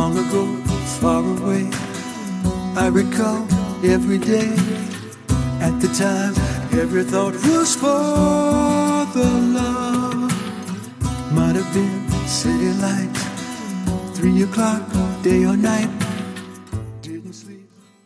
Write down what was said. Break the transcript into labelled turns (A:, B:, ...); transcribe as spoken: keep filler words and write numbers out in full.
A: long ago, far away. I recall every day. At the time, every thought was for the love. Might have been city lights, three o'clock, day or night.